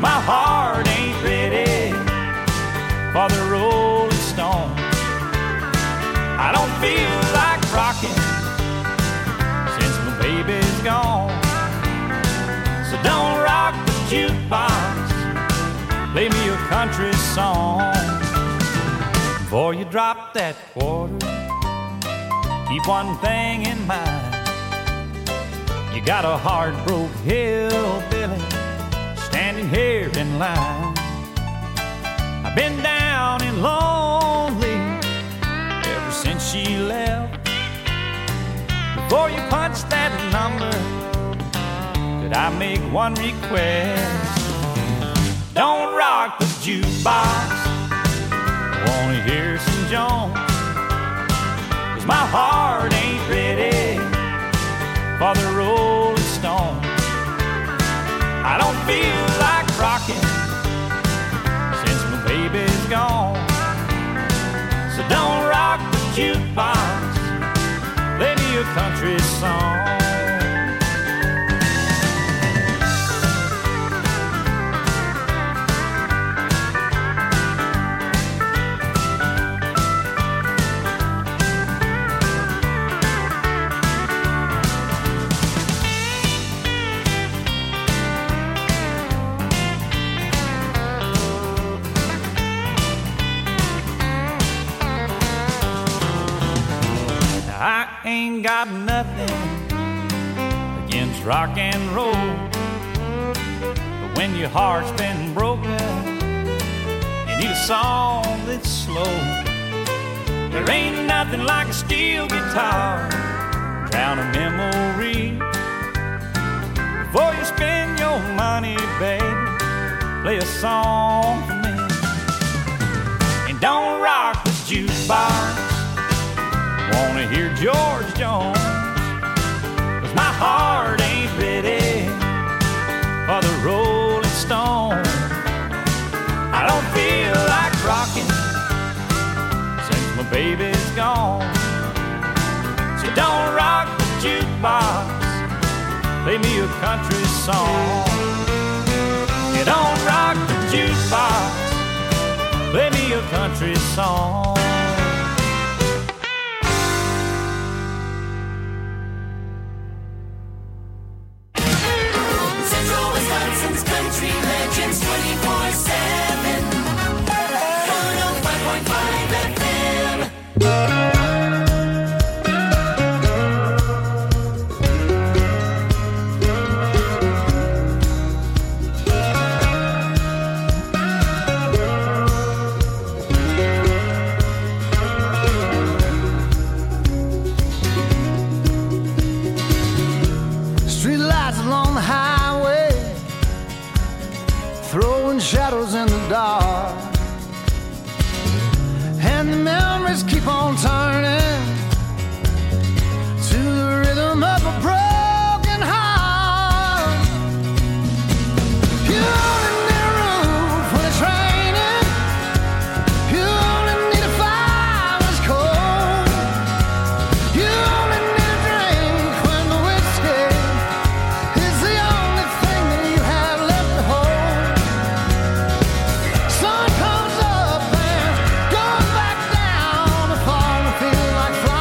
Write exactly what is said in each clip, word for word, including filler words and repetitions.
my heart ain't ready for the Rolling Stone. I don't feel like rocking since my baby's gone. So don't rock the jukebox, play me a country song. Before you drop that quarter, keep one thing in mind. You got a heart-broke hillbilly standing here in line. I've been down and lonely ever since she left. Before you punch that number, could I make one request? Don't rock the jukebox, I wanna hear some Jones, 'cause my heart ain't ready for the Rolling Stone. I don't feel like rocking since my baby's gone. So don't rock the jukebox, play me a country song. I ain't got nothing against rock and roll, but when your heart's been broken, you need a song that's slow. There ain't nothing like a steel guitar, drown a memory. Before you spend your money, baby, play a song for me. And don't rock the jukebox, wanna hear George Jones, 'cause my heart ain't ready for the Rolling Stone. I don't feel like rocking since my baby's gone. So don't rock the jukebox, play me a country song. You don't rock the jukebox, play me a country song. Country legends twenty-four seven, one oh five point five F M. Street lights along the highway, throwing shadows in the dark, and the memories keep on turning to the rhythm of a broken heart. You only need a roof when it's raining, you only need a fire when it's cold, you only need a drink when the whiskey is the only thing that you have left to hold. Sun comes up and goes back down, the fall feels like flying.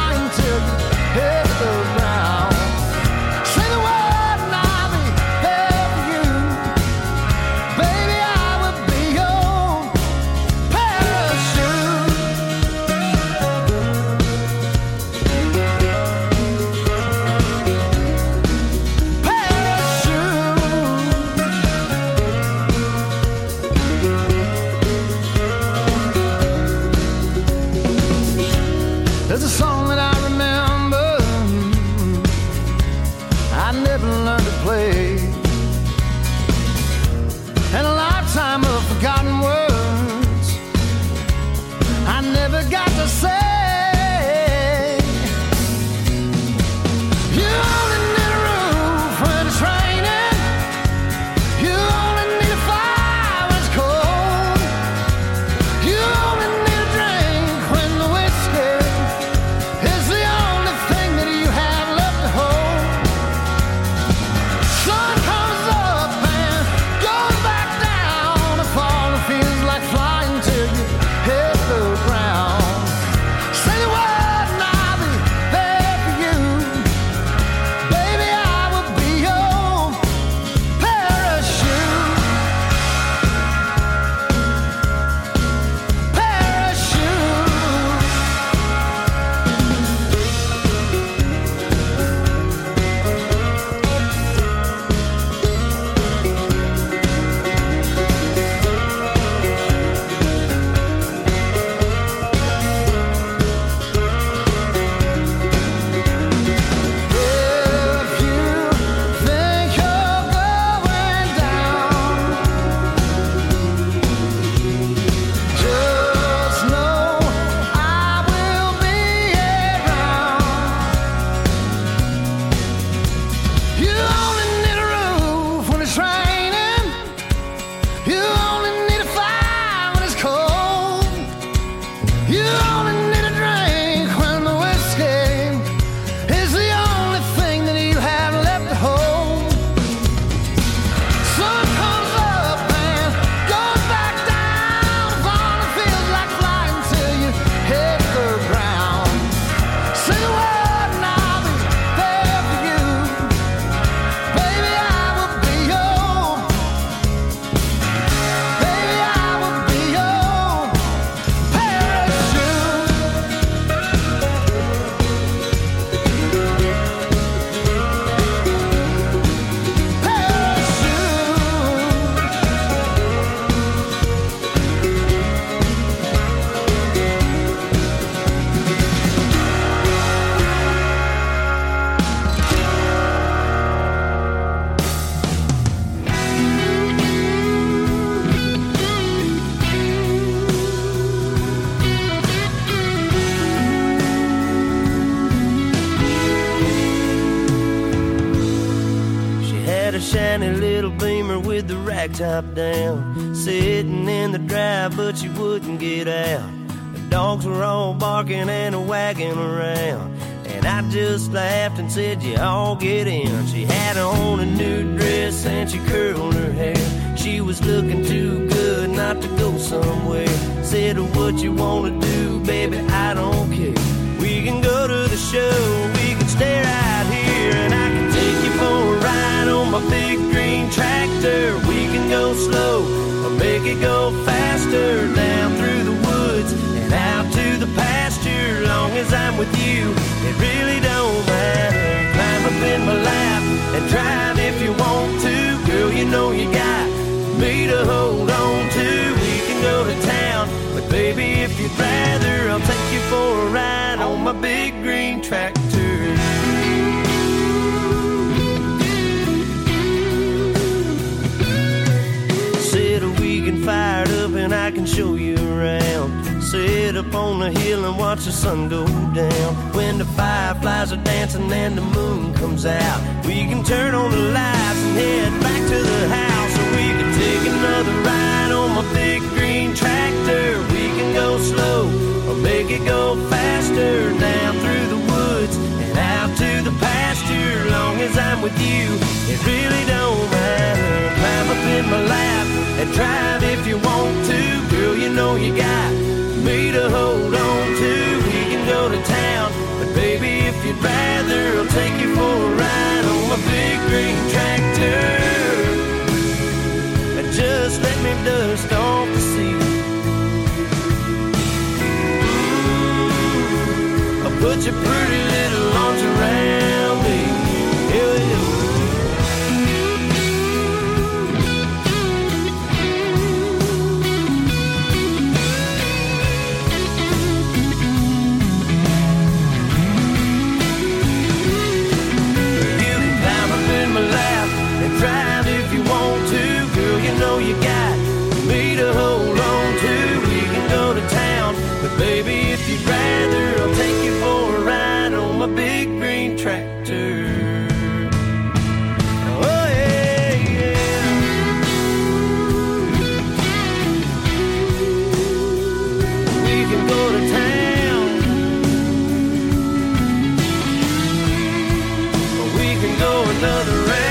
blacktop down, sitting in the drive, but she wouldn't get out. The dogs were all barking and wagging around, and I just laughed and said, you all get in. She had on a new dress and she curled her hair. She was looking too good not to go somewhere. Said, what you wanna do, baby, I don't care. We can go to the show, we can stay right here, and I can take you for a ride on my big green tractor. We can go slow or make it go faster, down through the woods and out to the pasture. Long as I'm with you, it really don't matter. Climb up in my lap and drive if you want to. Girl, you know you got me to hold on to. We can go to town, but baby, if you'd rather, I'll take you for a ride on my big green tractor. Sit a weekend fired up and I can show you around. Sit up on the hill and watch the sun go down. When the fireflies are dancing and the moon comes out, we can turn on the lights and head back to the house. Or we can take another ride on my big green tractor. We can go slow or make it go faster, down through the woods and out to the pasture. Long as I'm with you, it really don't matter. Climb up in my lap and drive if you want to. Girl, you know you got me to hold on to. We can go to town, but baby, if you'd rather, I'll take you for a ride on my big green tractor. Just let me dust off the seat. Ooh, I'll put your pretty little arms around me. Yeah, yeah. You got me to hold on to. We can go to town, but baby, if you'd rather, I'll take you for a ride on my big green tractor. Oh yeah, yeah. We can go to town, or we can go another round.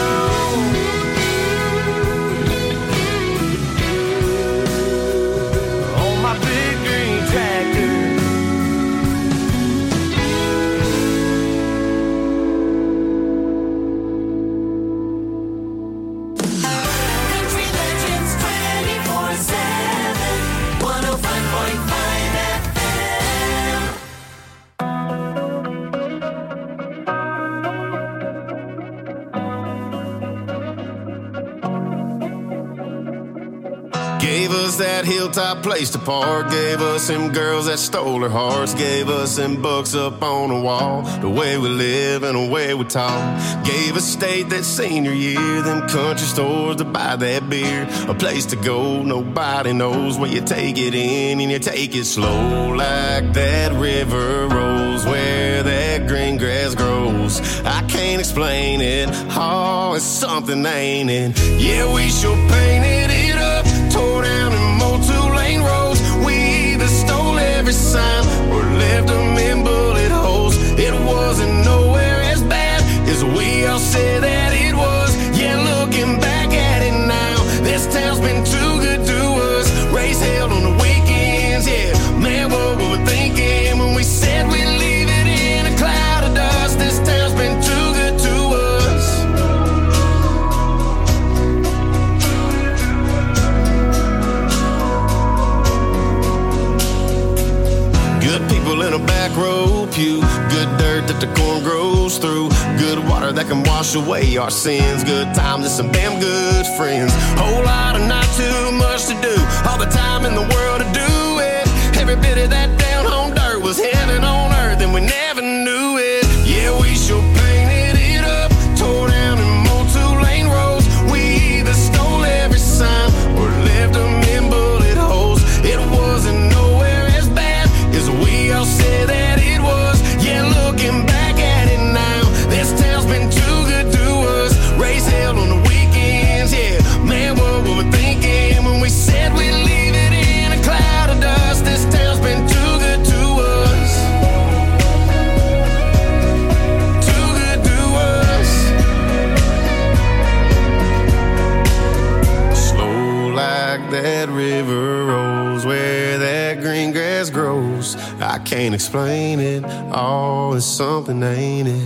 That hilltop place to park, gave us them girls that stole our hearts, gave us them books up on the wall, the way we live and the way we talk, gave us state that senior year, them country stores to buy that beer, a place to go, nobody knows where you take it in and you take it slow, like that river rolls where that green grass grows. I can't explain it, oh, it's something, ain't it? Yeah, we sure painted it up, tore down and mowed two-lane roads. We either stole every sign or left them in bullet holes. It wasn't nowhere as bad as we all said that it was. Yeah, looking back at it now, this town's been too good to us. Race held on the weekends, yeah. Man, what were we thinking when we said we'd leave it in a cloud of dust? This town's been too good to us. Good people in a back row pew, good dirt that the corn grows through, good water that can wash away our sins, good times and some damn good friends, whole lot of not too much to do, all the time in the world to do it, every bit of that down home dirt was heaven on earth and we never knew it. Yeah, we sure painted it up, tore down and mowed two-lane roads. We either stole every sign or left them in bullet holes. It wasn't nowhere as bad as we all said that it was. Yeah, looking back at it now, this town's been too good to us. Race held on the weekends, yeah. Man, what that river rolls, where that green grass grows. I can't explain it, all is something, ain't it?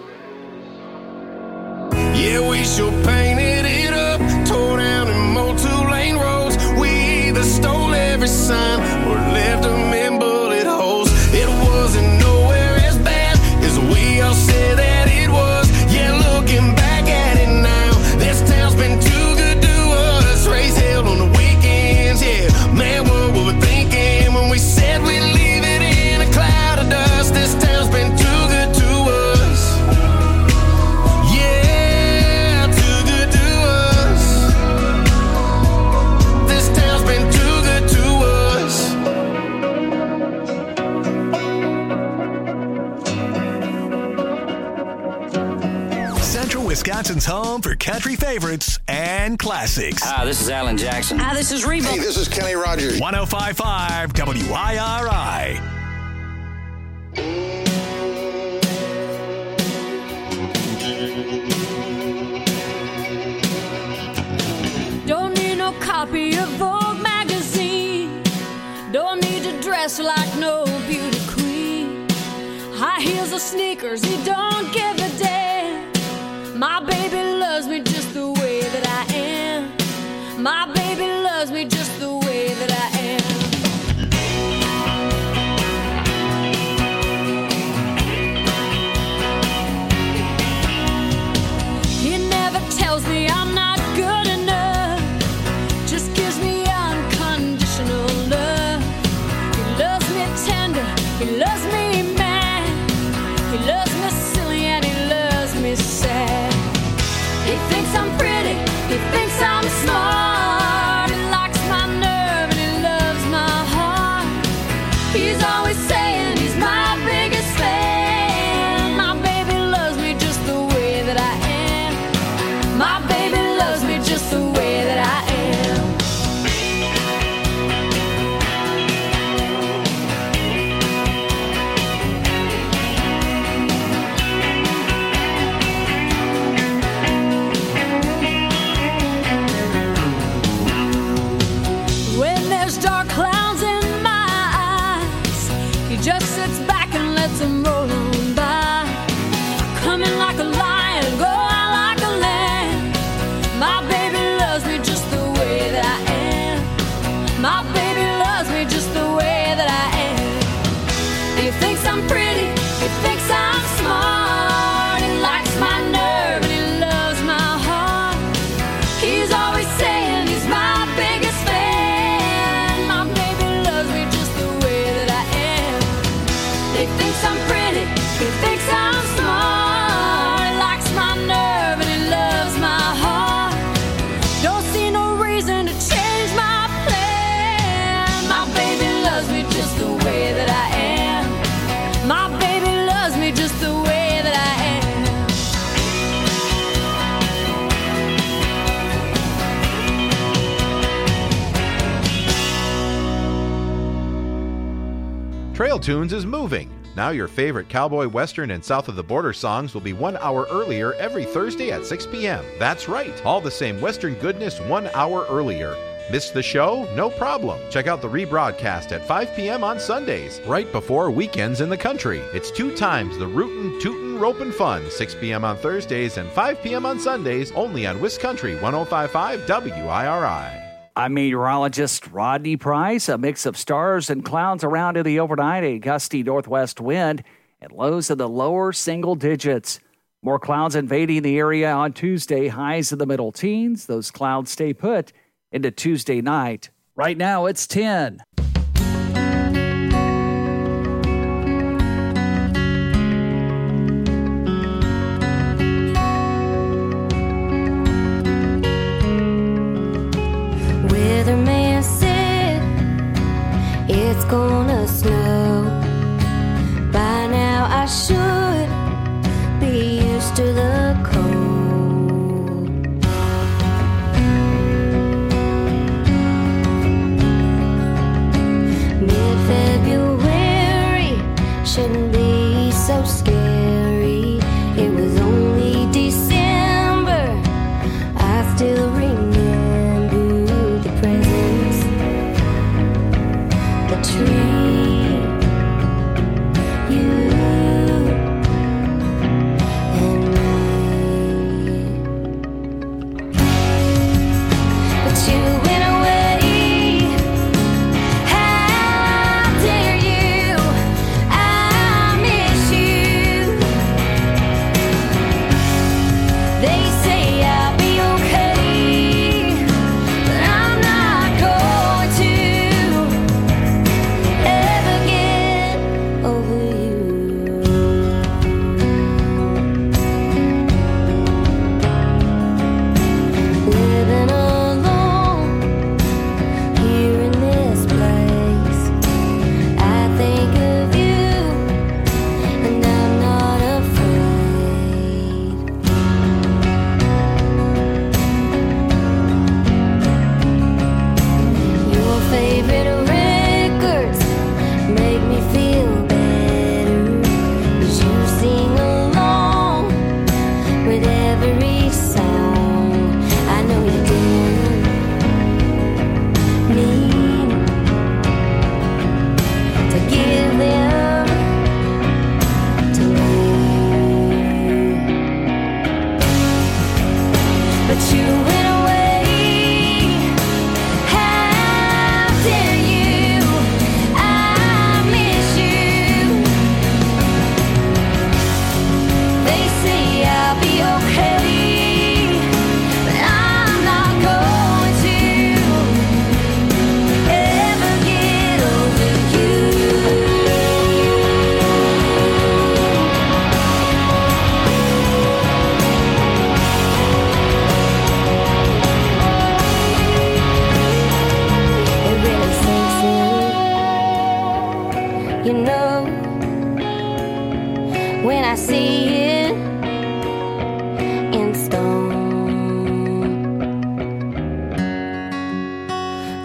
Yeah, we sure painted it up, tore down and mowed two-lane roads. We either stole every sign or left them in bullet holes. It wasn't nowhere as bad as we all said that it was. Yeah, looking back at it now, this town's been too good to us. Raise hell on the weekends, yeah. Man, what were we thinking when we said we'd leave it in a cloud of dust? This town's been too good to us. Yeah, too good to us. This town's been too good to us. Central Wisconsin's home for country favorites and classics. Hi, this is Alan Jackson. Hi, this is Reba. Hey, this is Kenny Rogers. one oh five point five W I R I. Don't need no copy of Vogue magazine. Don't need to dress like no beauty queen. High heels or sneakers, he don't give a damn. My baby loves me just the way that I am. My baby loves me just the way that I am. He never tells me I'm not good enough, just gives me unconditional love. He loves me tender, he loves me mad, he loves me silly and he loves me sad. He thinks I'm pretty, he thinks I'm smart, he likes my nerve and he loves my heart. He's always saying he's my biggest fan. My baby loves me just the way that I am. My baby loves me just the way that I am. When there's dark clouds in my eyes, he just sits back and lets them roll on by. Come in like a lion, go out like a lamb. My baby loves me just the way that I am. My baby loves me just the way that I am. He thinks I'm pretty, he thinks I'm smart, he likes my nerve and he loves my heart. He's always saying he's my biggest fan. My baby loves me just the way that I am. He thinks I'm pretty, he thinks I'm smart, he likes my nerve and he loves my heart. Don't see no reason to change my plan. My baby loves me just the way that I am. My baby loves me just the way that I am. Trail Tunes is moving. Now your favorite cowboy, western, and south of the border songs will be one hour earlier every Thursday at six p.m. That's right, all the same western goodness one hour earlier. Missed the show? No problem. Check out the rebroadcast at five p.m. on Sundays, right before weekends in the country. It's two times the rootin', tootin', ropin' fun, six p.m. on Thursdays and five p.m. on Sundays, only on Wiscountry one oh five point five W I R I. I'm meteorologist Rodney Price. A mix of stars and clouds around in the overnight, a gusty northwest wind, and lows in the lower single digits. More clouds invading the area on Tuesday, highs in the middle teens. Those clouds stay put into Tuesday night. Right now, it's ten. Weatherman said it's gonna snow. By now I should be used to the cold.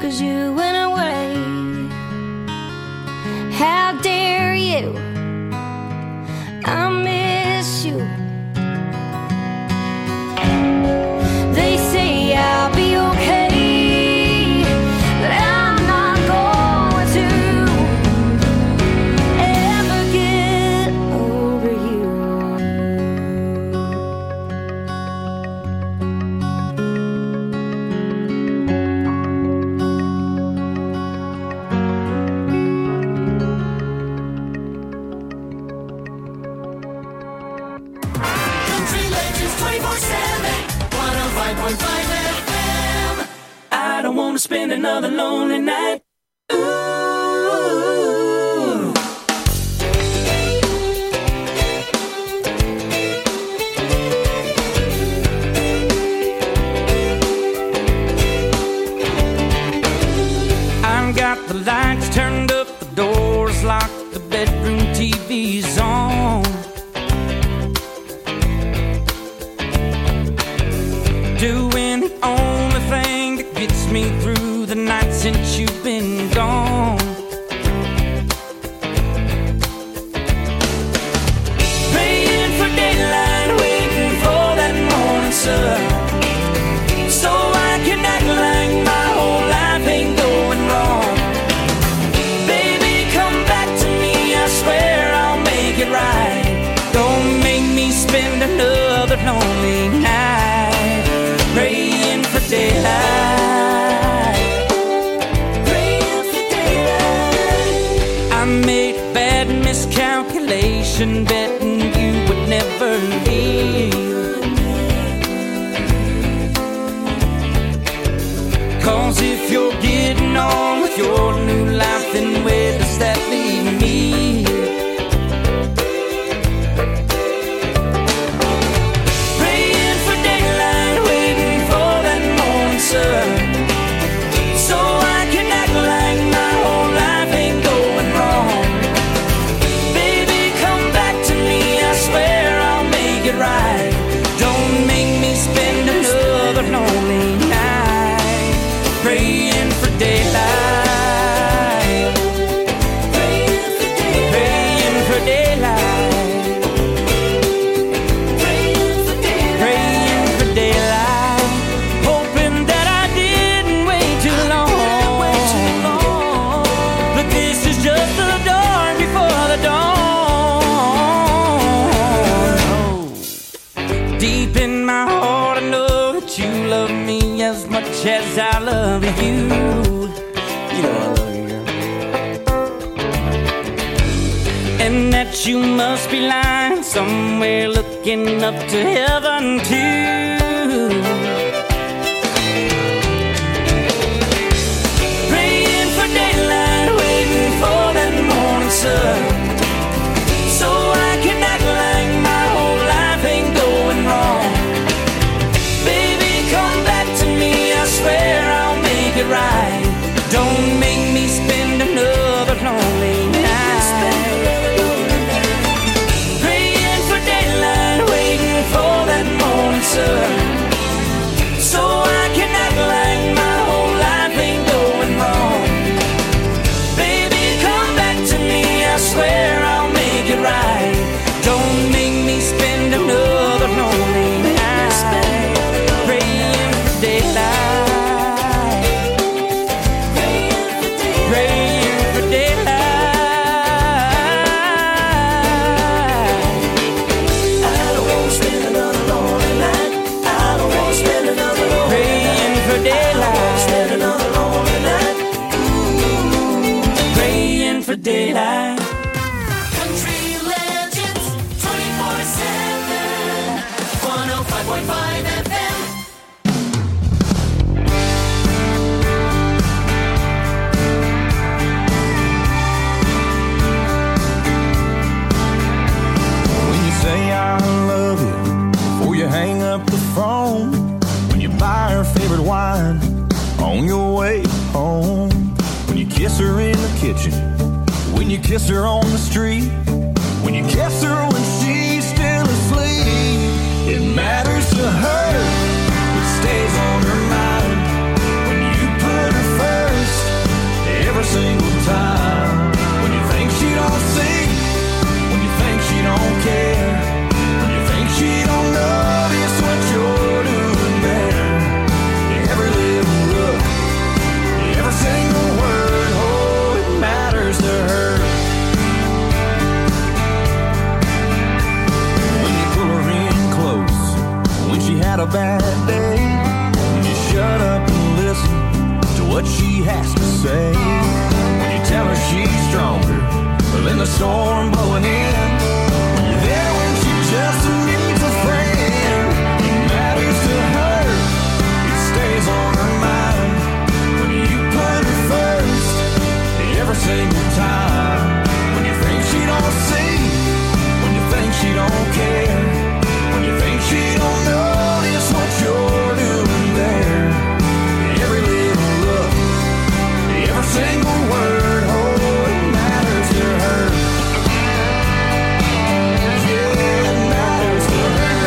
'cause you went away. How dare you? I miss you. They say I'll be okay, but I'm not going to ever get over you. Country Legends twenty-four seven, one oh five point five F M. I don't want to spend another lonely night. Ooh. I've got the lights turned up, the doors locked, the bedroom T V's on. Doing the only thing that gets me through the night since you've been gone. Praying for daylight, waiting for that morning sun, so I can act like my whole life ain't going wrong. Baby, come back to me, I swear I'll make it right. Don't make me spend another lonely night praying for daylight, praying for daylight. I made a bad miscalculation, betting you would never leave. 'Cause if you're getting on with your new life, then where does that leave me? Praying for daylight, waiting for that morning sun, so I can act like my whole life ain't going wrong. Baby, come back to me, I swear I'll make it right. Don't make me spend another lonely night praying for daylight, praying for daylight, praying for daylight, praying for daylight, praying for daylight, hoping that I didn't wait too long. But this is just the dawn before the dawn. Deep in my heart, I know that you love me as much as I love you. You know I love you, girl. And that you must be lying somewhere looking up to heaven too. Praying for daylight, waiting for that morning sun, so I can act like my whole life ain't going wrong. Baby, come back to me, I swear I'll make it right. Don't make me spend another lonely night praying for daylight, waiting for that morning sun, so I can act like my whole life ain't going wrong. Baby, come back to me, I swear I'll make it right. Don't make me spend another lonely night praying for daylight, praying for daylight. I don't want to spend another lonely night. I don't want to spend another lonely praying for daylight, spend another lonely night. Ooh, praying for daylight. Country Legends twenty-four seven, one oh five point five F M. When you say I love you before you hang up the phone, when you buy her favorite wine on your way home, when you kiss her in the kitchen, when you kiss her on the street, when you kiss her when she's still asleep, it matters to her, it stays on her mind. When you put her first, has to say. When you tell her she's stronger than the storm blowing in. When you're there when she just needs a friend. It matters to her, it stays on her mind. When you put her first, every single time. When you think she don't see, when you think she don't care, when you think she don't notice what you're doing there. Every little look, every single word, oh, it matters to her. Yeah, it matters to her.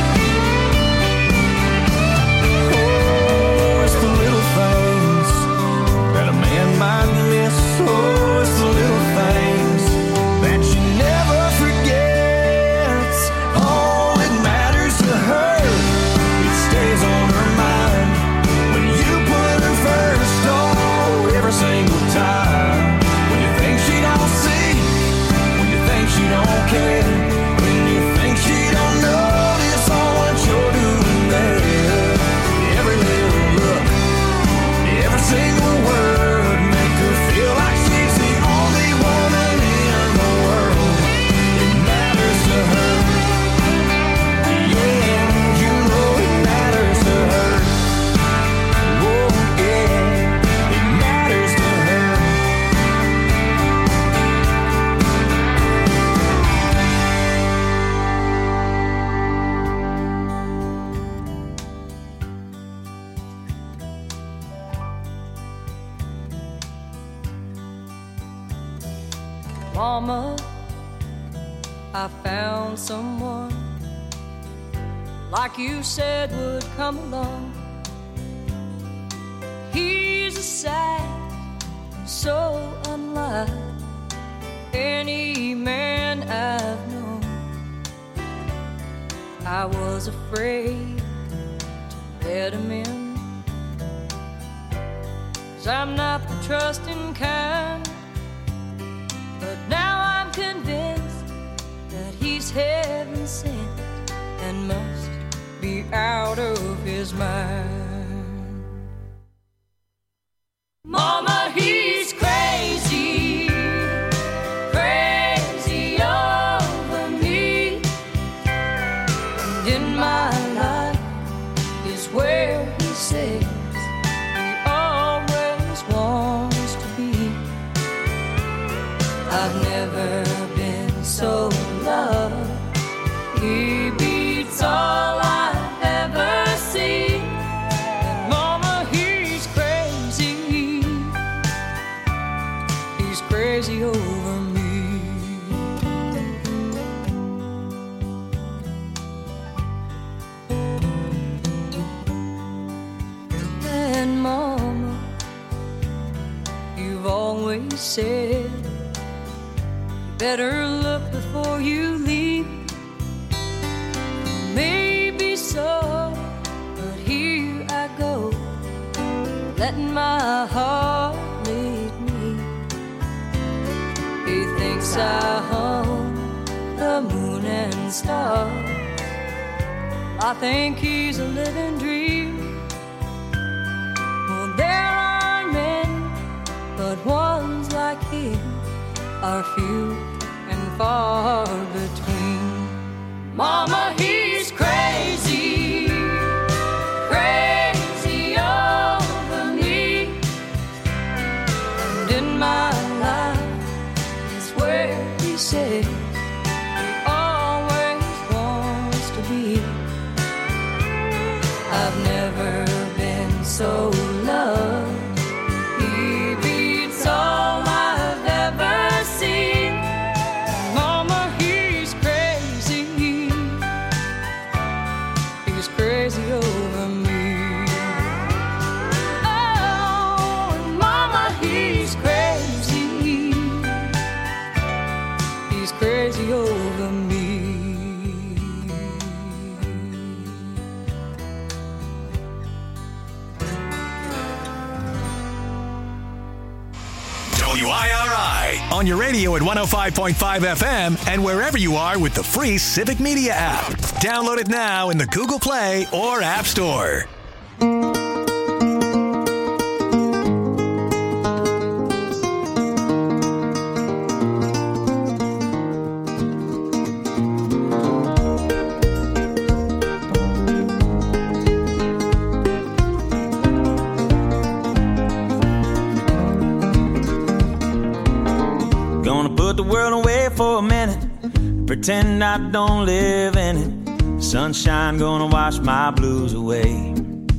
Oh, it's the little things that a man might miss. Oh, it's the little things that she never forgets. Oh, it matters to her, it stays on her mind. When you put her first, oh, every single time. When you think she don't see, when you think she don't care, when you think she don't notice all what you're doing there. Every little look, every single word, make her feel like she's the only woman in the world. It matters to her. Yeah, you know it matters to her. Oh, yeah, it matters to her. Mama, I found someone like you said would come along. He's a sight so unlike any man I've known. I was afraid to let him in, 'cause I'm not the trusting kind. But now I'm convinced that he's heaven sent and must be out of his mind. Mama, he's crazy, crazy over me. And in my life is where he says he always wants to be. I've never been so loved. He beats all I've ever seen. And Mama, he's crazy. He's crazy over me. And Mama, you've always said better look before you leave. Maybe so, but here I go, letting my heart lead me. He thinks I own the moon and stars. I think he's a living dream. Well, there are many, but ones like him are few and far between. Mama, he's crazy, crazy over me. And in my life is where he says he always wants to be. I've never been so loved. He beats all I've ever seen. Mama, he's crazy. He's crazy over me. Oh, Mama, he's crazy. He's crazy over me. W I R I on your radio at one oh five point five F M and wherever you are with the free Civic Media app. Download it now in the Google Play or App Store. the world away for a minute, pretend I don't live in it. Sunshine gonna wash my blues away.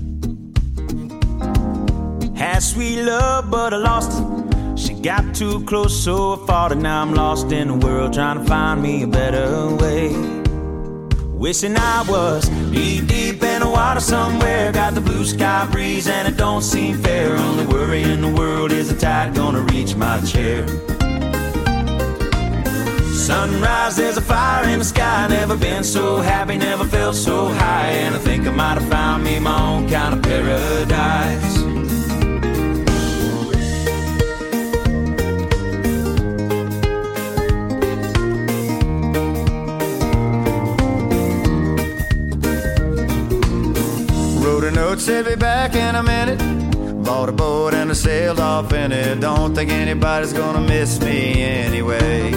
Had sweet love, but I lost it. She got too close, so I fought it. Now I'm lost in the world, trying to find me a better way. Wishing I was knee deep in the water somewhere. Got the blue sky breeze and it don't seem fair. Only worry in the world is the tide gonna reach my chair. Sunrise, there's a fire in the sky. Never been so happy, never felt so high. And I think I might have found me my own kind of paradise. Wrote a note, said be back in a minute. Bought a boat and I sailed off in it. Don't think anybody's gonna miss me anyway.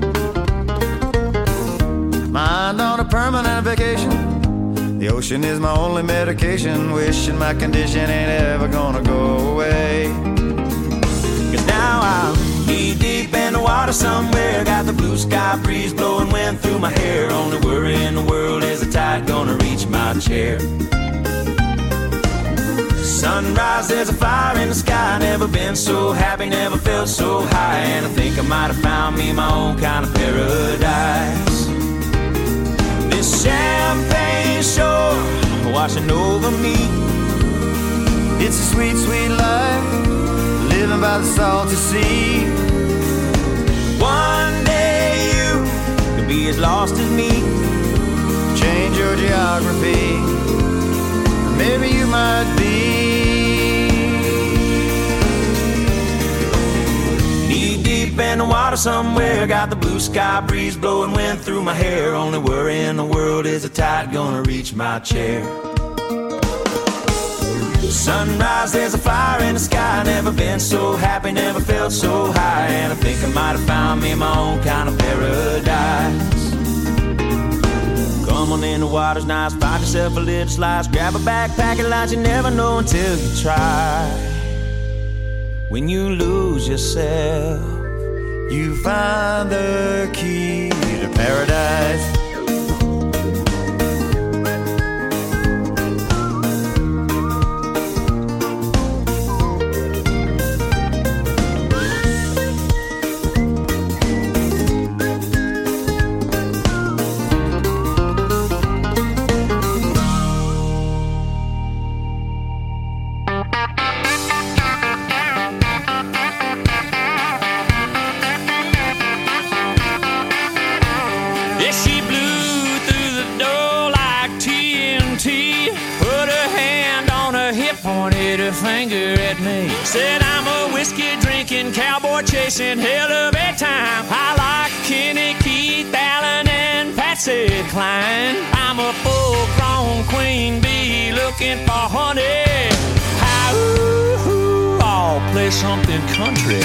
Mind on a permanent vacation. The ocean is my only medication. Wishing my condition ain't ever gonna go away. Cause now I'm knee deep in the water somewhere. Got the blue sky breeze blowing wind through my hair. Only worry in the world is the tide gonna reach my chair. Sunrise, there's a fire in the sky. Never been so happy, never felt so high. And I think I might have found me my own kind of paradise. This champagne shore washing over me. It's a sweet, sweet life, living by the salty sea. One day you could be as lost as me. Change your geography, maybe you might be. Knee deep in the water somewhere. Got the blue sky breeze blowing wind through my hair. Only worry in the world is the tide gonna reach my chair. Sunrise, there's a fire in the sky. Never been so happy, never felt so high. And I think I might have found me my own kind of paradise. Come on in, the water's nice. Find yourself a little slice. Grab a backpack and lunch. You never know until you try. When you lose yourself, you find the key to paradise. Finger at me. Said I'm a whiskey drinking cowboy chasing hell of a time. I like Kenny, Keith, Allen, and Patsy Cline. I'm a full-grown queen bee looking for honey. How ooh, I'll play something country.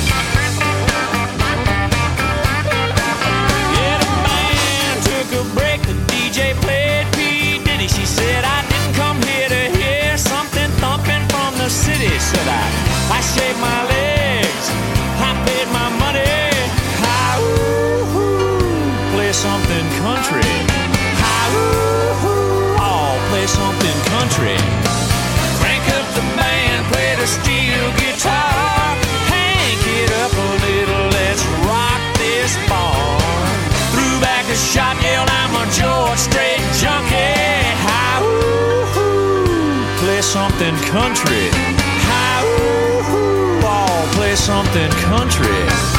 Yeah, the band took a break. The D J played P. Diddy. She said I didn't come here to hear something thumping from the city. Said I, I shaved my legs, I paid my money. Hi, ooh, play something country. Hi, ooh, I'll play something country. Crank up the band, play the steel guitar. Hank it up a little, let's rock this bar. Threw back a shot, yelled I'm a George Strait junkie. Hi, ooh, play something country. Hi, ooh, I'll play something country.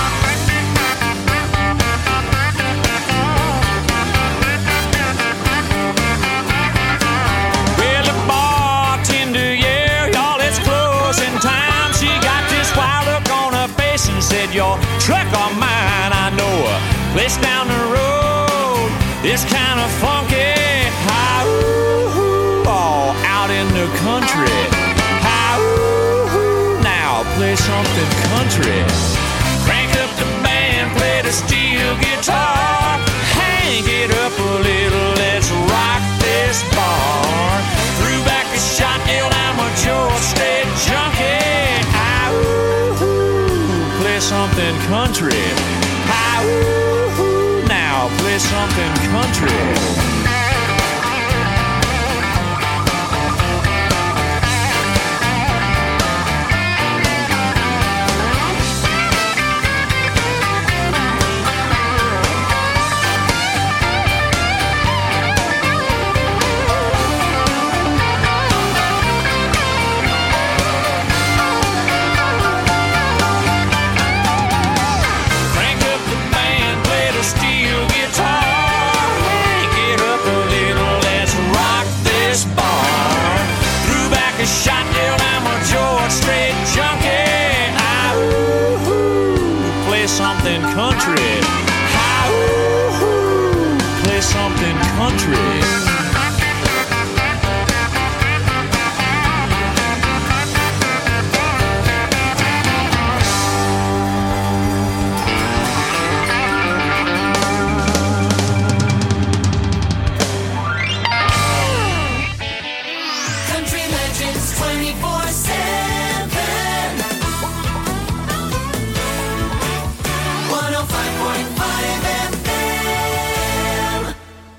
Well, the bartender, yeah, y'all, it's closing time. She got this wild look on her face and said, your truck or mine, I know a place down the road. It's kind of funky. Hi, ooh, all out in the country. Hi, ooh, now play something country. Crank up the band, play the steel guitar. Hang it up a little, let's rock this bar. Threw back a shot, yelled I'm a George Strait junkie. Hi, ooh, play something country. Hi, play something country. Something country. Hi, ooh, play something country. Country legends twenty-four seven. one oh five point five F M.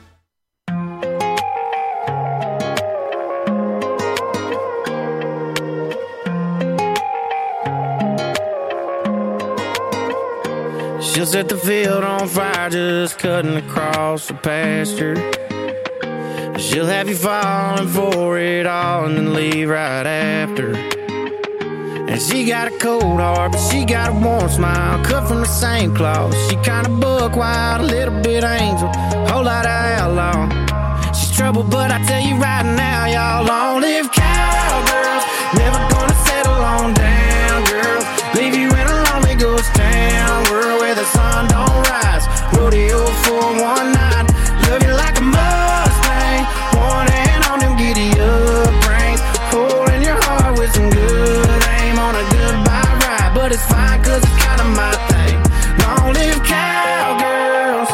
She'll set the field on fire just cutting across the pasture. She'll have you falling for it all and then leave right after. And she got a cold heart, but she got a warm smile, cut from the same cloth. She kinda buck wild, a little bit angel, whole lot of outlaw. She's trouble, but I tell you right now, y'all, long live cowgirls. Never gonna settle on down, girls. Leave you in a lonely ghost town, world where the sun don't rise. Rodeo for one night, love you like a Mustang. One hand on them giddy up reins, holding your heart with some good aim on a goodbye ride. But it's fine, cause it's kinda my thing. Long live cowgirls.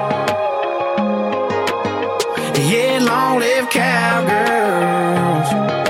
Yeah, long live cowgirls.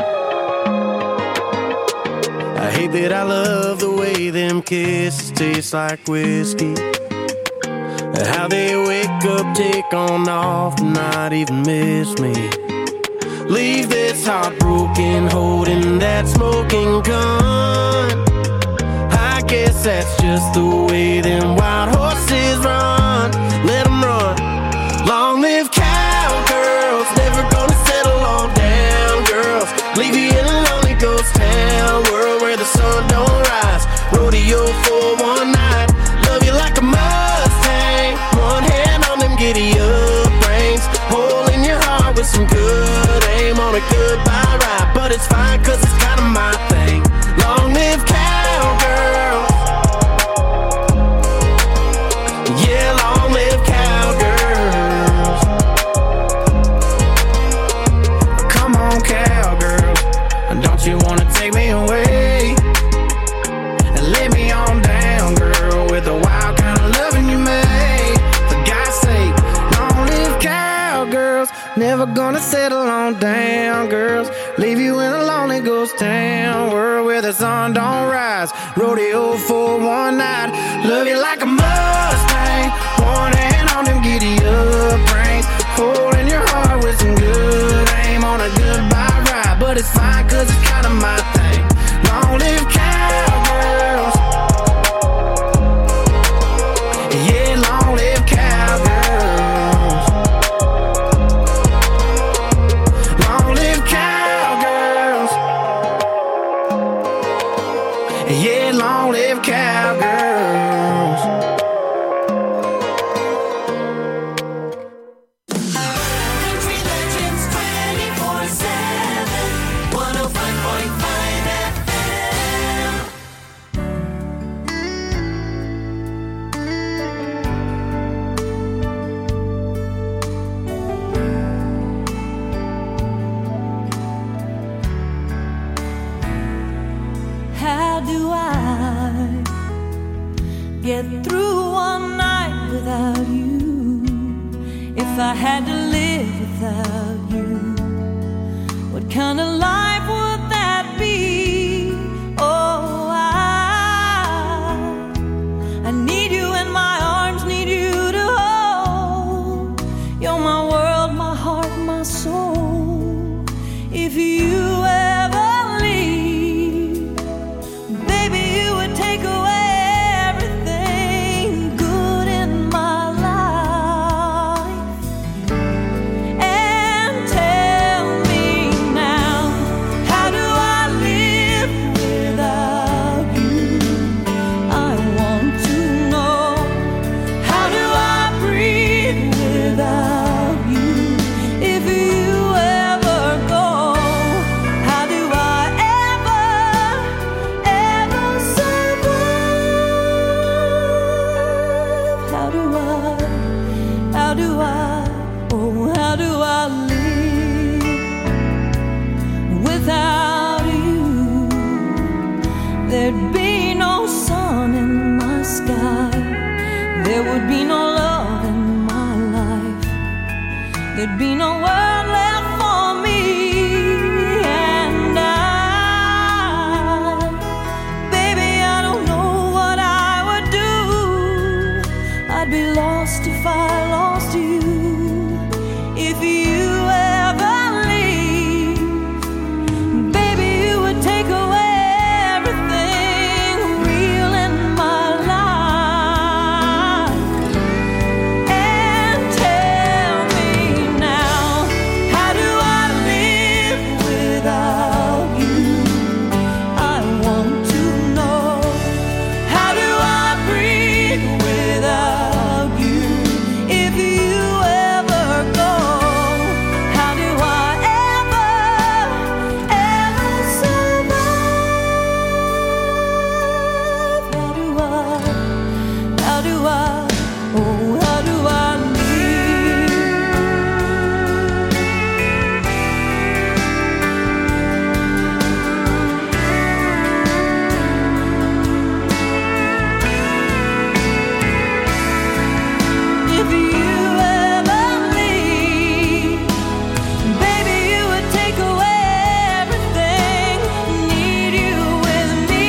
I hate that I love the way them kisses taste like whiskey. How they wake up, take on off, and not even miss me. Leave this heartbroken, holding that smoking gun. I guess that's just the way them wild horses run. Let them run. Long live cowgirls, never gonna settle on down, girls. Leave you in a lonely ghost town, world where the sun don't rise. Rodeo for one night, love you like a Mustang. One hand on them giddy up reins, holding your heart with some good aim on a goodbye ride. But it's fine, cause it's kinda my thing. Long live cowgirls. Yeah, long live cowgirls. Come on, cowgirls, don't you wanna take me away and lay me on down, girl, with the wild kind of loving you made. For God's sake, long live cowgirls. Never gonna settle on down, girls. Leave you in a lonely ghost town, world where the sun don't rise. Rodeo for one night, love you like a Mustang. One hand on them giddy up reins, holding your heart with some good aim on a goodbye ride. But it's fine, cause it's kinda my thing. Long live cowgirls. Yeah, long live cowgirls. Long live cowgirls. Yeah, long live cowgirls. Country legends twenty-four seven. one oh five point five F M. How do I get through one night without you? If I had to live without you, what kind of life would that be? Oh, I, I need you in my arms, need you to hold. would take away everything good in my life and tell me now, how do I live without you? I want to know, how do I breathe without you? If you ever go, how do I ever, ever survive? How do I, how do I, oh, how do I live without you? There'd be no sun in my sky. There would be no love in my life. There'd be no world left for me. And I, baby, I don't know what I would do. I'd be lost if I lost you. If you ever leave, baby, you would take away everything real in my life and tell me now, how do I live without you? I want to know, how do I breathe without you? If you ever go, how do I ever, ever survive? How do I, how do I, oh, how do I If you ever leave, baby, you would take away everything. Need you with me,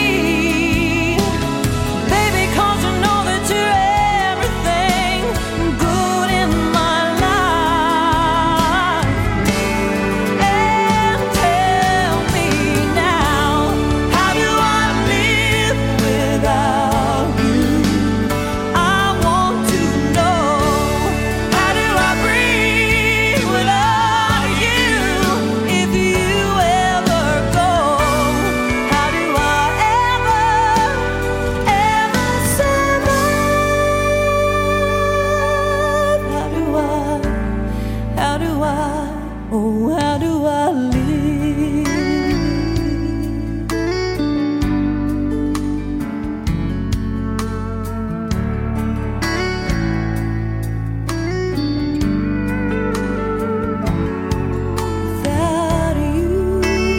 baby, 'cause I know that you're everything good in my life. And tell me now, how do I live without you? I want to know, how do I breathe without you? If you ever go, how do I ever, ever survive? How do I, how do I, oh, how do I live? Without you.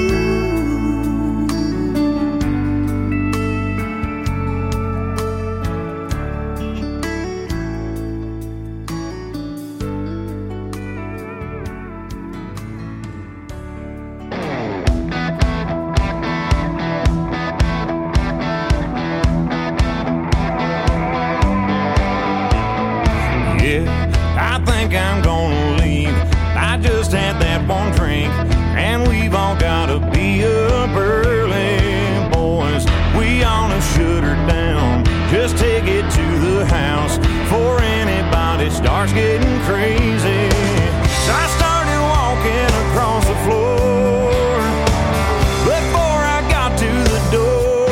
Yeah, I think I'm gonna leave. I just had that one drink, and we've all gotta be up early, boys. We ought to shut her down. Just take it to the house before anybody starts getting crazy. So I started walking across the floor before I got to the door.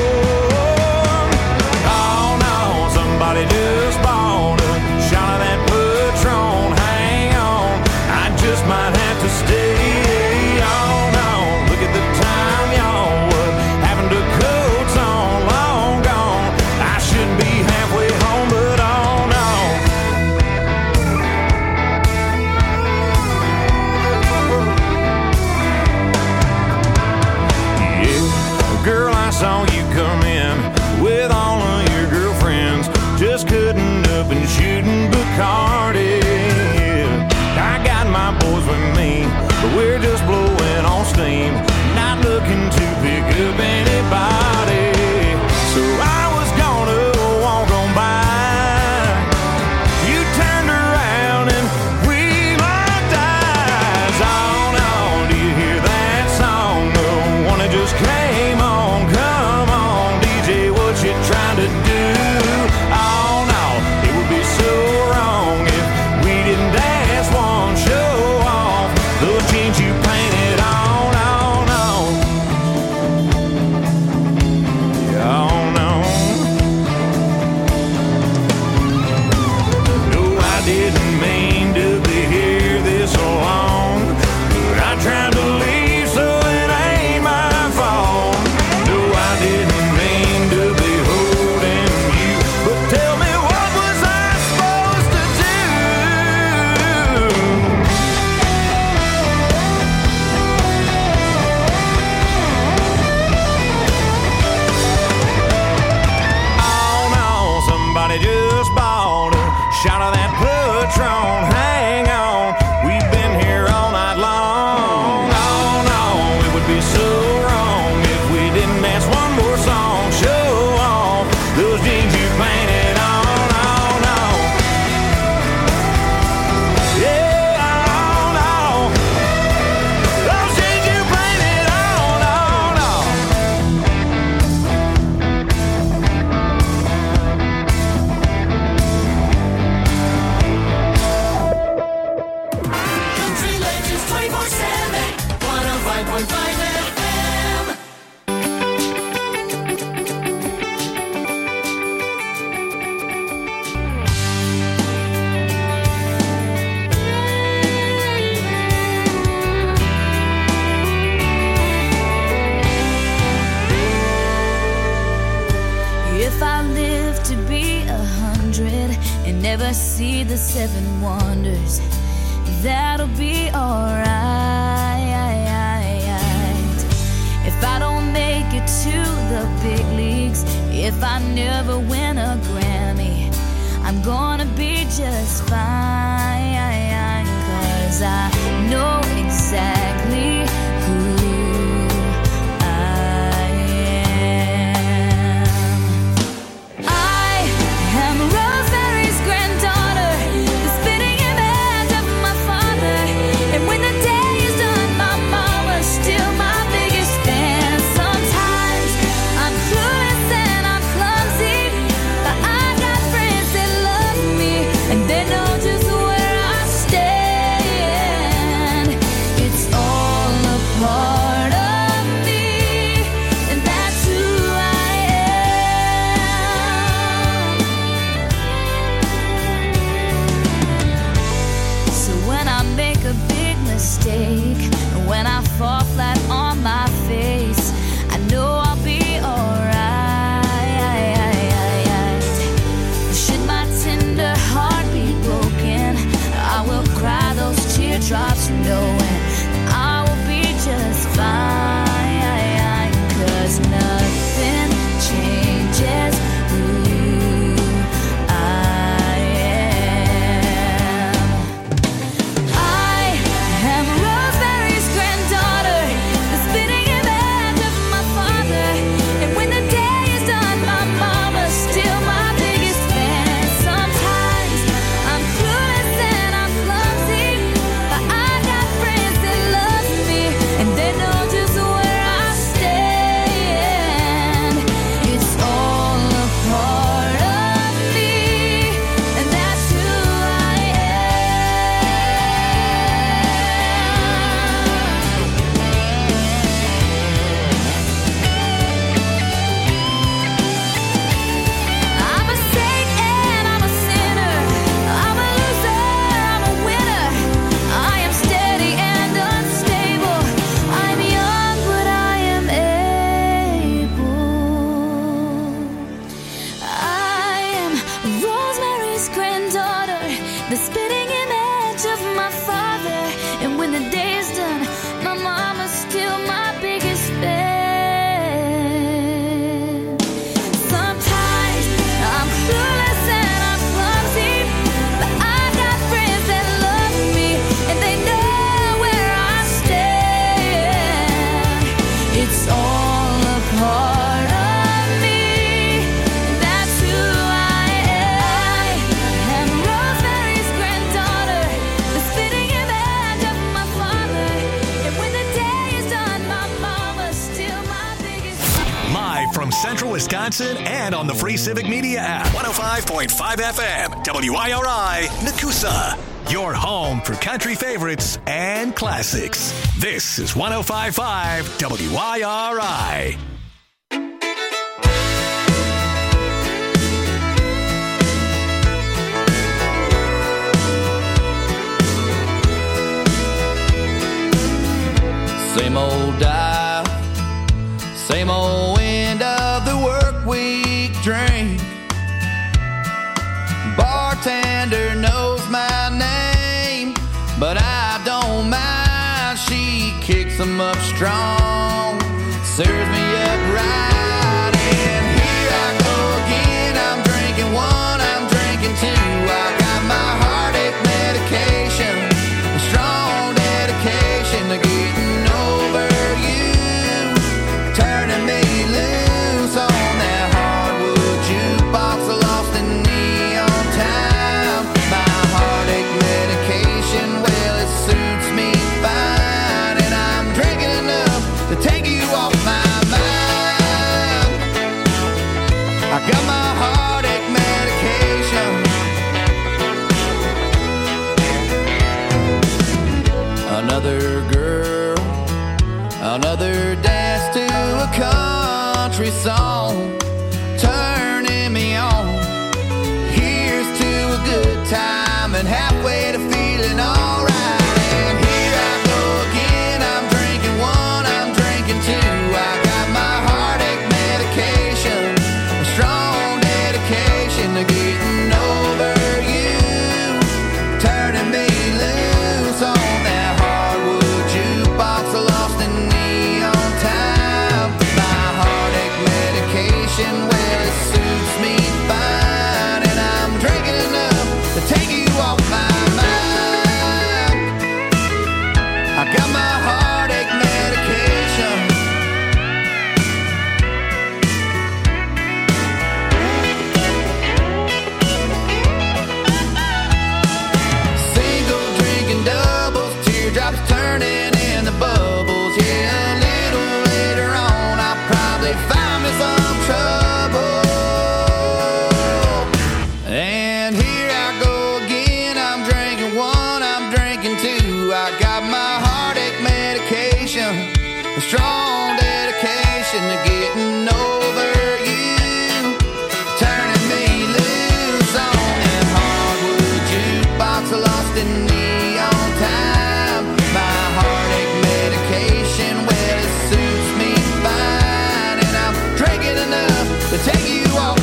Oh no, somebody just bought a shot of that Patron. Hang on, I just might have to stay on. On. Look at the time, y'all. What happened to coats on? Long gone. I should be halfway home, but oh no. If I live to be a hundred and never see the seven wonders, that'll be alright. If I don't make it to the big leagues, if I never win a Grammy, I'm gonna be just fine. 'Cause I know exactly who I am. I am Rosemary's granddaughter, the spitting image of my father. And when the day is done, my mama's still my biggest fan. Sometimes I'm clueless and I'm clumsy, but I got friends that love me, and they know just where I stand. It's all a part of me, and that's who I am. So when I make a big mistake, when I fall flat on my face, I know I'll be alright. Should my tender heart be broken, I will cry those teardrops knowing I will be just fine. 'Cause nothing changes who I am. I am Rosemary's granddaughter, the spitting image of my father. And when the day is done, my mama's still my biggest fan. Sometimes I'm clueless and I'm clumsy, but I got friends that love me, and they know just where I stand. It's all a part of me, and that's who I I'm a saint and I'm a sinner. I'm a loser, I'm a winner. I am steady and unstable. I'm young, but I am able. I am Rosemary's granddaughter, the spitting image of my father. And when the day is done, my mama's still my biggest fan. Sometimes I'm clueless and I'm clumsy, but I got friends that love me, and they know where I stand. It's all a part of me, and that's who I am. I'm Rosemary's granddaughter, the spitting image of my father. And when the day is done, my mama's still my biggest Live from Central Wisconsin and on the free Civic Media app. one oh five point five F M, W I R I, Nakusa. Your home for country favorites and classics. This is one oh five point five W I R I. Same old dial, same old end of the work week drink. Bartender knows my name, but I don't mind. She kicks 'em up strong, serves me up right, and here I go again. I'm drinking one, I'm drinking two. I got my heartache medication, a strong dedication to getting over you, turning me loose on that hardwood jukebox, lost in neon time. My heartache medication, well, it suits me fine, and I'm drinking enough to take you off my mind. I got my heartache medication. Another girl, another dance to a country song, turning me on. Here's to a good time and halfway to feeling alright. And here I go again. I'm drinking one, I'm drinking two. I got my heartache medication, a strong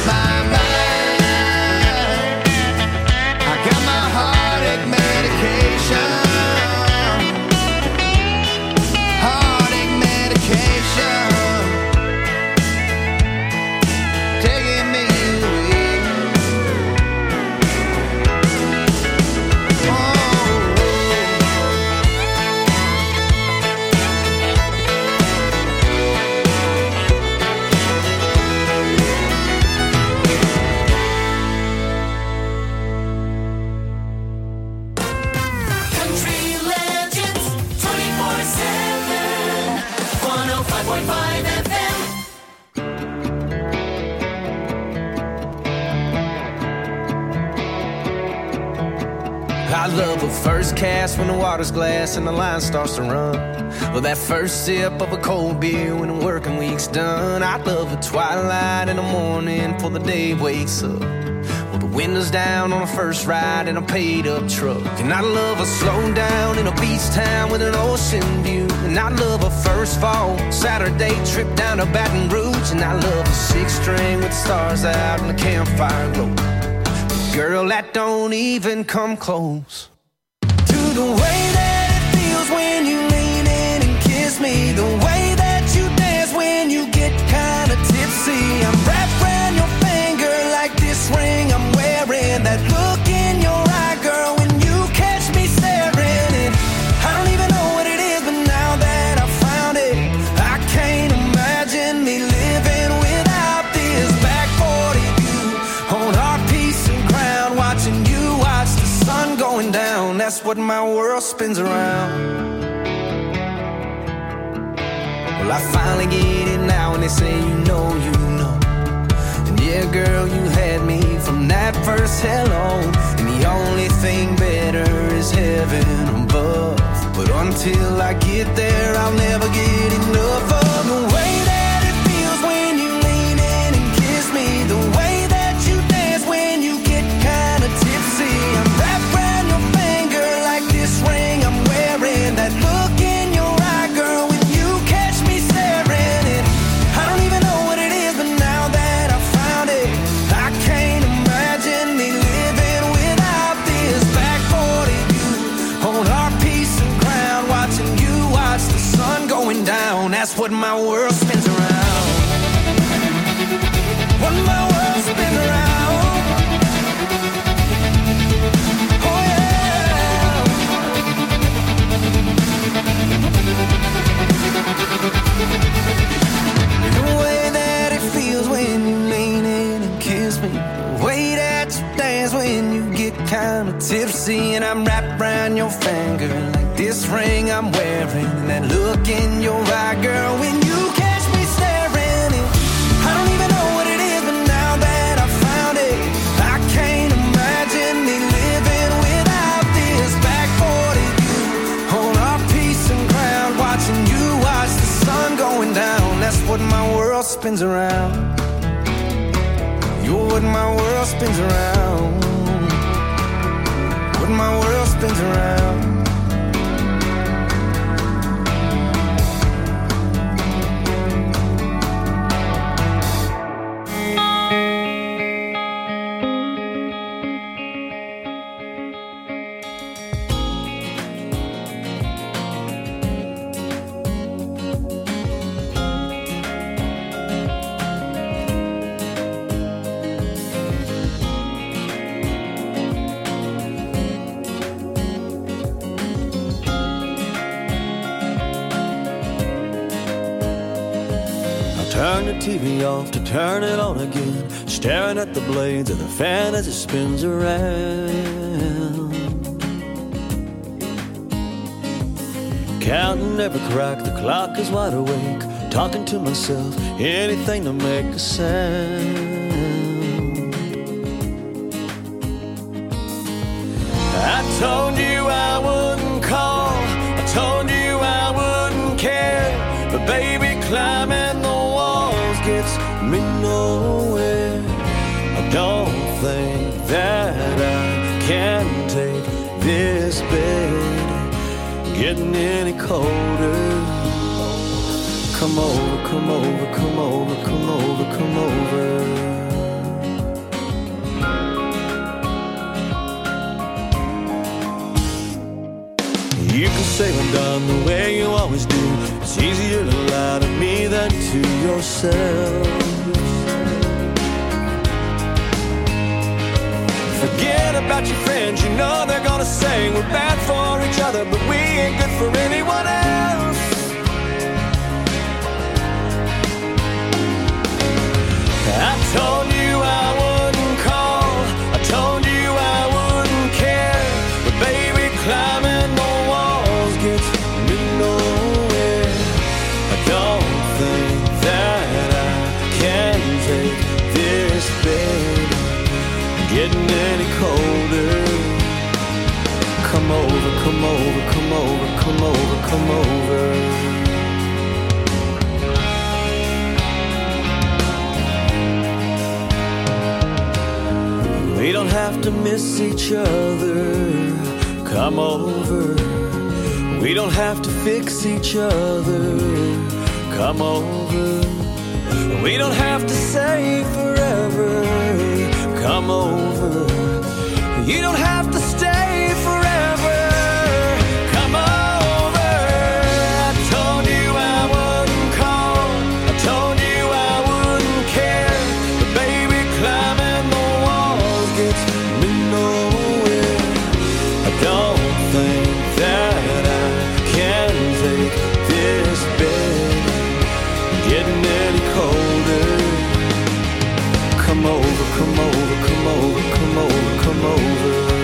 my mind. I got my heartache medication. Heartache medication. Taking me away. Oh. Country Legends twenty-four seven, one oh five point five F M. I love a first cast when the water's glass and the line starts to run. Well, that first sip of a cold beer when the working week's done. I love a twilight in the morning before the day wakes up. Well, the windows down on a first ride in a paid-up truck. And I love a slow down in a beach town with an ocean view. And I love a first fall Saturday trip down to Baton Rouge. And I love a six-string with stars out and the campfire glow. Girl, that don't even come close to the way that it feels when you lean in and kiss me. The way that you dance when you get kinda tipsy. I'm wrapped around your finger like this ring I'm wearing. That look in your eye, girl, when you catch me staring. And I don't even know what it is, but now that I found it, I can't imagine me living without this back forty view on our piece of ground, watching you watch the sun going down. That's what my world spins around. Well, I finally get it now, and they say you know, you know. And yeah, girl, you had me from that first hello. And the only thing better is heaven above. But until I get there, I'll never get enough of the way that it feels when you lean in and kiss me. The way that you dance when you get kinda tipsy. I'm wrapped around your finger like this ring I'm wearing. That look in your eye, girl, when you catch me staring. And I don't even know what it is, but now that I found it, I can't imagine me living without this back forty view on our piece of ground, watching you watch the sun going down. That's what my world spins around. What my world spins around. Oh yeah. The way that it feels when you lean in and kiss me. The way that you dance when you get kinda tipsy. And I'm wrapped around your finger like this ring I'm wearing. And that look in your eye, girl, when you catch me staring. And I don't even know what it is, but now that I found it, I can't imagine me living without this back forty view on our piece of ground, watching you watch the sun going down. That's what my world spins around. You're what my world spins around. What my world spins around. Turn the T V off to turn it on again, staring at the blades of the fan as it spins around. Counting every crack, the clock is wide awake, talking to myself, anything to make a sound. I told you I wouldn't call, I told you I wouldn't care, but baby, climbing the walls gets me nowhere. I don't think that I can take this bed getting any colder. Come over, come over, come over, come over, come over. say when done the way you always do. It's easier to lie to me than to yourself. Forget about your friends, you know they're gonna say we're bad for each other, but we ain't good for anyone else. I told you I wouldn't call, I told you I wouldn't care, but baby, climbing the walls gets me nowhere. I don't think that I can take this bed getting any colder. Come over, come over, come over, come over, come over. We don't have to miss each other. Come over. We don't have to fix each other. Come over. We don't have to say forever. Come over. You don't have to stay forever. Come over. I told you I wouldn't call, I told you I wouldn't care, but baby, climbing the walls gets me nowhere. I don't think that I can take this bed getting any colder. Come over, come over, come over, come over, come over.